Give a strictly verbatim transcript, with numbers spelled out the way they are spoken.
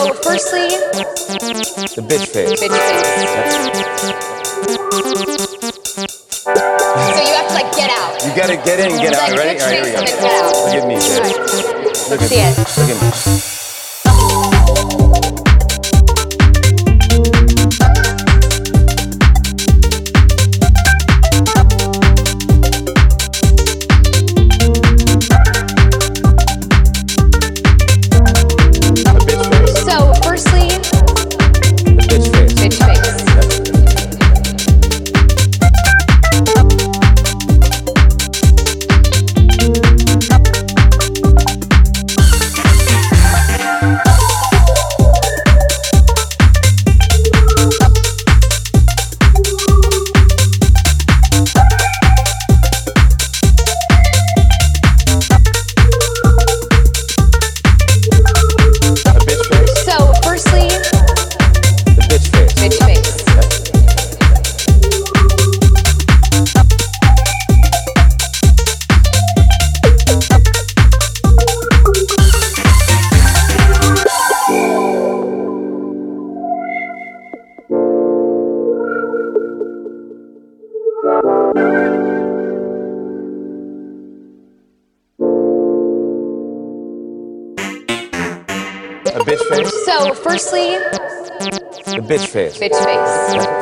So, firstly, The bitch face. bitch face. So you have to like get out. You gotta get in, get out. Like Ready? bitch All right, here we face go. and then get out. Look at me, bitch. Alright. Look Let's at see me. it. Look at me. So, firstly, The bitch face. bitch face. A bitch face. So, firstly, The bitch face. bitch face. A bitch face. So, firstly, The bitch face. bitch face.